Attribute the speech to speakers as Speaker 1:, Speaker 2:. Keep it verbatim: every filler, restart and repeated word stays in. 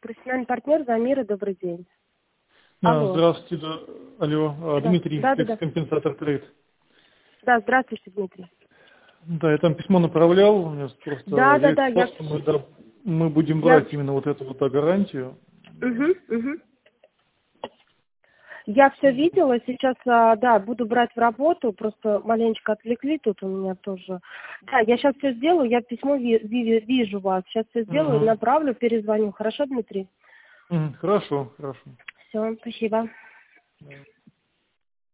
Speaker 1: профессиональный партнер Замира, добрый день.
Speaker 2: А,
Speaker 1: Алло.
Speaker 2: здравствуйте, да. Алло, а,
Speaker 1: Да.
Speaker 2: Дмитрий,
Speaker 1: Да, да, да.
Speaker 2: компенсатор трейд.
Speaker 1: Да, здравствуйте, Дмитрий.
Speaker 2: Да, я там письмо направлял, у меня просто
Speaker 1: Да, да,
Speaker 2: я
Speaker 1: да, я...
Speaker 2: что мы, да, мы будем
Speaker 1: я...
Speaker 2: брать именно вот эту вот а, гарантию.
Speaker 1: Угу, угу. Я все видела, сейчас, а, да, буду брать в работу, просто маленечко отвлекли тут у меня тоже. Да, я сейчас все сделаю, я письмо ви- ви- вижу вас, сейчас все сделаю,
Speaker 2: Угу.
Speaker 1: направлю, перезвоню. Хорошо, Дмитрий?
Speaker 2: Мгм, хорошо, хорошо.
Speaker 1: Все, спасибо.
Speaker 2: Да.